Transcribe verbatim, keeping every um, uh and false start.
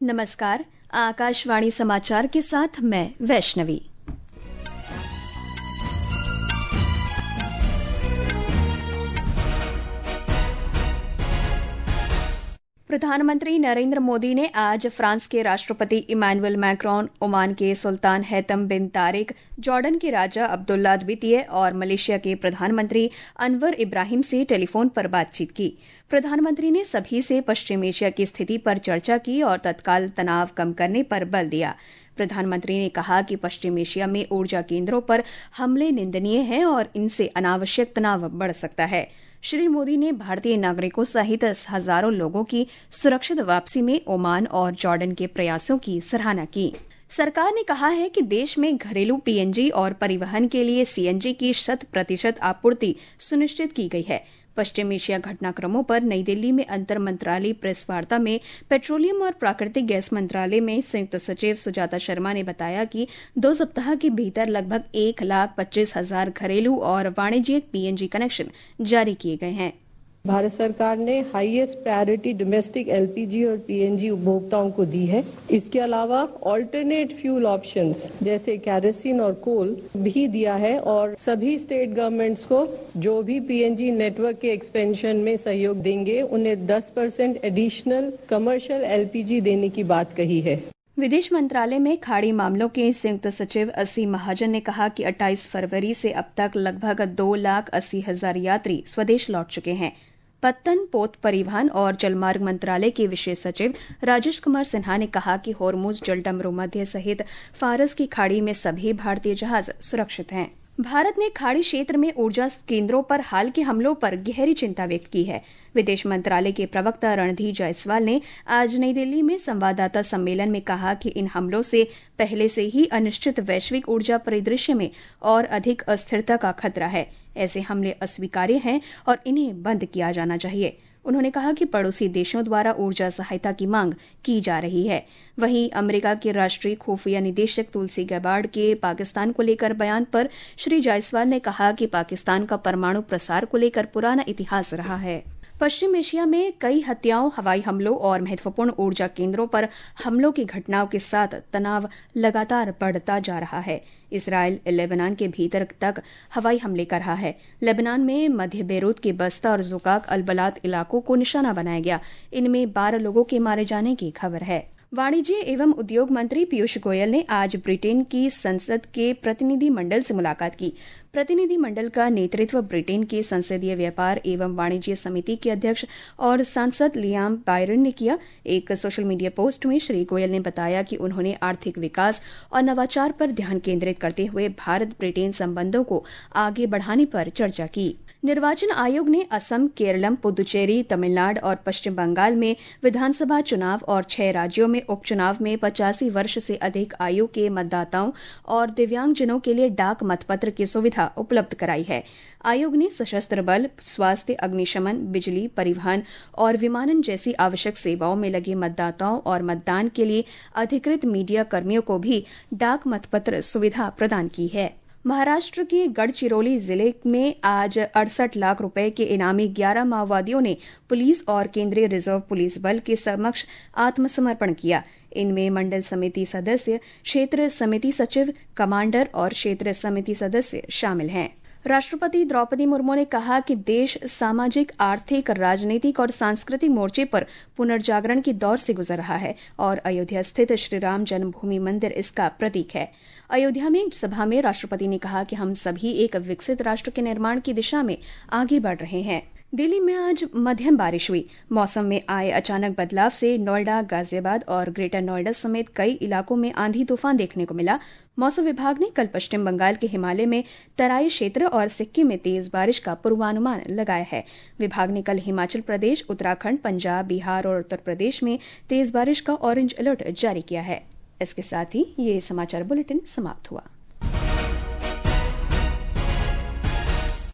नमस्कार, आकाशवाणी समाचार के साथ मैं वैष्णवी। प्रधानमंत्री नरेंद्र मोदी ने आज फ्रांस के राष्ट्रपति इमैनुअल मैक्रोन, ओमान के सुल्तान हैतम बिन तारिक, जॉर्डन के राजा अब्दुल्ला द्वितीय और मलेशिया के प्रधानमंत्री अनवर इब्राहिम से टेलीफोन पर बातचीत की। प्रधानमंत्री ने सभी से पश्चिम एशिया की स्थिति पर चर्चा की और तत्काल तनाव कम करने पर बल दिया। प्रधानमंत्री ने कहा कि पश्चिम एशिया में ऊर्जा केंद्रों पर हमले निंदनीय हैं और इनसे अनावश्यक तनाव बढ़ सकता है। श्री मोदी ने भारतीय नागरिकों सहित हजारों लोगों की सुरक्षित वापसी में ओमान और जॉर्डन के प्रयासों की सराहना की। सरकार ने कहा है कि देश में घरेलू पीएनजी और परिवहन के लिए सीएनजी की शत प्रतिशत आपूर्ति सुनिश्चित की गई है। पश्चिम एशिया घटनाक्रमों पर नई दिल्ली में अंतर मंत्रालय प्रेस वार्ता में पेट्रोलियम और प्राकृतिक गैस मंत्रालय में संयुक्त सचिव सुजाता शर्मा ने बताया कि दो सप्ताह के भीतर लगभग एक लाख पच्चीस हजार घरेलू और वाणिज्यिक पीएनजी कनेक्शन जारी किए गए हैं। भारत सरकार ने हाईएस्ट प्रायोरिटी डोमेस्टिक एलपीजी और पीएनजी उपभोक्ताओं को दी है। इसके अलावा ऑल्टरनेट फ्यूल ऑप्शंस जैसे कैरोसिन और कोल भी दिया है और सभी स्टेट गवर्नमेंट्स को जो भी पीएनजी नेटवर्क के एक्सपेंशन में सहयोग देंगे उन्हें दस परसेंट एडिशनल कमर्शियल एलपीजी देने की बात कही है। विदेश मंत्रालय में खाड़ी मामलों के संयुक्त सचिव अस्सी महाजन ने कहा कि अट्ठाईस फरवरी से अब तक लगभग दो लाख अस्सी हजार यात्री स्वदेश लौट चुके हैं। पत्तन, पोत परिवहन और जलमार्ग मंत्रालय के विशेष सचिव राजेश कुमार सिन्हा ने कहा कि होर्मुज, जलडमरू मध्य सहित फारस की खाड़ी में सभी भारतीय जहाज सुरक्षित हैं। भारत ने खाड़ी क्षेत्र में ऊर्जा केंद्रों पर हाल के हमलों पर गहरी चिंता व्यक्त की है। विदेश मंत्रालय के प्रवक्ता रणधीर जायसवाल ने आज नई दिल्ली में संवाददाता सम्मेलन में कहा कि इन हमलों से पहले से ही अनिश्चित वैश्विक ऊर्जा परिदृश्य में और अधिक अस्थिरता का खतरा है। ऐसे हमले अस्वीकार्य हैं और इन्हें बंद किया जाना चाहिए। उन्होंने कहा कि पड़ोसी देशों द्वारा ऊर्जा सहायता की मांग की जा रही है। वहीं अमेरिका के राष्ट्रीय खुफिया निदेशक तुलसी गैबार्ड के पाकिस्तान को लेकर बयान पर श्री जायसवाल ने कहा कि पाकिस्तान का परमाणु प्रसार को लेकर पुराना इतिहास रहा है। पश्चिम एशिया में कई हत्याओं, हवाई हमलों और महत्वपूर्ण ऊर्जा केंद्रों पर हमलों की घटनाओं के साथ तनाव लगातार बढ़ता जा रहा है। इसराइल लेबनान के भीतर तक हवाई हमले कर रहा है। लेबनान में मध्य बेरूत के बस्ता और जुकाक अलबलात इलाकों को निशाना बनाया गया। इनमें बारह लोगों के मारे जाने की खबर है। वाणिज्य एवं उद्योग मंत्री पीयूष गोयल ने आज ब्रिटेन की संसद के प्रतिनिधि मंडल से मुलाकात की। प्रतिनिधि मंडल का नेतृत्व ब्रिटेन के संसदीय व्यापार एवं वाणिज्य समिति के अध्यक्ष और सांसद लियाम बायरन ने किया। एक सोशल मीडिया पोस्ट में श्री गोयल ने बताया कि उन्होंने आर्थिक विकास और नवाचार पर ध्यान केंद्रित करते हुए भारत ब्रिटेन संबंधों को आगे बढ़ाने पर चर्चा की। निर्वाचन आयोग ने असम, केरलम, पुदुचेरी, तमिलनाडु और पश्चिम बंगाल में विधानसभा चुनाव और छह राज्यों में उपचुनाव में पचासी वर्ष से अधिक आयु के मतदाताओं और दिव्यांगजनों के लिए डाक मतपत्र की सुविधा उपलब्ध कराई है। आयोग ने सशस्त्र बल, स्वास्थ्य, अग्निशमन, बिजली, परिवहन और विमानन जैसी आवश्यक सेवाओं में लगे मतदाताओं और मतदान के लिए अधिकृत मीडिया कर्मियों को भी डाक मतपत्र सुविधा प्रदान की है। महाराष्ट्र के गढ़चिरौली जिले में आज अड़सठ लाख रुपए के इनामी ग्यारह माओवादियों ने पुलिस और केंद्रीय रिजर्व पुलिस बल के समक्ष आत्मसमर्पण किया। इनमें मंडल समिति सदस्य, क्षेत्र समिति सचिव, कमांडर और क्षेत्र समिति सदस्य शामिल हैं। राष्ट्रपति द्रौपदी मुर्मू ने कहा कि देश सामाजिक, आर्थिक, राजनीतिक और सांस्कृतिक मोर्चे पर पुनर्जागरण के दौर से गुजर रहा है और अयोध्या स्थित श्रीराम जन्मभूमि मंदिर इसका प्रतीक है। अयोध्या में सभा में राष्ट्रपति ने कहा कि हम सभी एक विकसित राष्ट्र के निर्माण की दिशा में आगे बढ़ रहे हैं। दिल्ली में आज मध्यम बारिश हुई। मौसम में आए अचानक बदलाव से नोएडा, गाजियाबाद और ग्रेटर नोएडा समेत कई इलाकों में आंधी तूफान देखने को मिला। मौसम विभाग ने कल पश्चिम बंगाल के हिमालय में तराई क्षेत्र और सिक्किम में तेज बारिश का पूर्वानुमान लगाया है। विभाग ने कल हिमाचल प्रदेश, उत्तराखंड, पंजाब, बिहार और उत्तर प्रदेश में तेज बारिश का ऑरेंज अलर्ट जारी किया है। इसके साथ ही ये समाचार बुलेटिन समाप्त हुआ।